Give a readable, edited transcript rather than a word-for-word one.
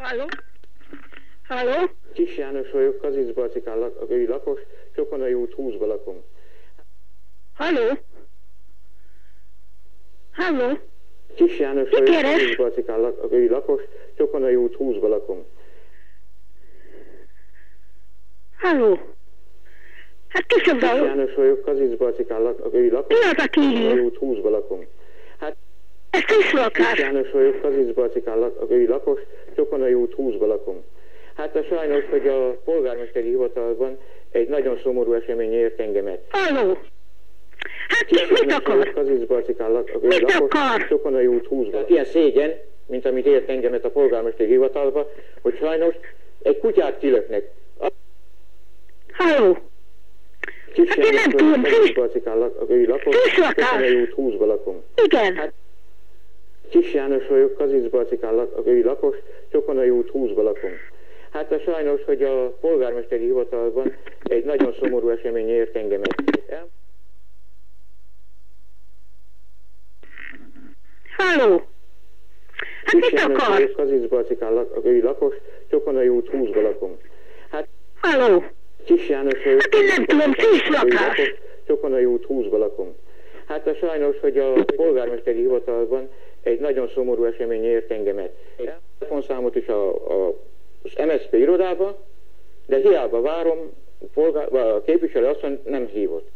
Halló? Halló? Kis János vagyok, Kazicbarcikán lakos, Csokonai út 20-ba lakom. Halló? Halló? Kis János vagyok, Kazicbarcikán lakos, Csokonai út 20-ba lakom. Halló? Hát kicsoda? Kis János vagyok, Kazicbarcikán lakos, Mi az, aki Csokonai ír? út 20-ba lakom. Hát Ez kislakás. Kis János vagyok, Kazicbarcikán lakos, Csokonai út 20-ba lakom. Hát sajnos, hogy a polgármesteri hivatalban egy nagyon szomorú esemény ért engemet. Halló? Hát mit akar? Kazicbarcikán Mit lakos, akar? Csokonai út 20-ba. Tehát ilyen szégyen, mint amit ért engemet a polgármesteri hivatalba, hogy sajnos egy kutyát kilöknek. Halló? Hát én nem tudom, Kazicbarcikán lakos, Csokonai út 20-ba lakom. Igen. Hát, Kis János vagyok, Kazicbarcikán lakos, Csokonai út 20-ba lakom. Hát sajnos, hogy a polgármesteri hivatalban egy nagyon szomorú esemény ért engemet. Halló? Hát Kis mit János akar? vagyok, Kazicbarcikán lakos, Csokonai út 20-ba lakom. Hát Halló? Kis János vagyok, Hát én nem tudom, kislakás. Csokonai út 20-ba lakom. Hát sajnos, hogy a polgármesteri hivatalban egy nagyon szomorú esemény ért engemet. A telefonszámot is az MSZP irodába, de hiába várom, a képviselő azt mondja, nem hívott.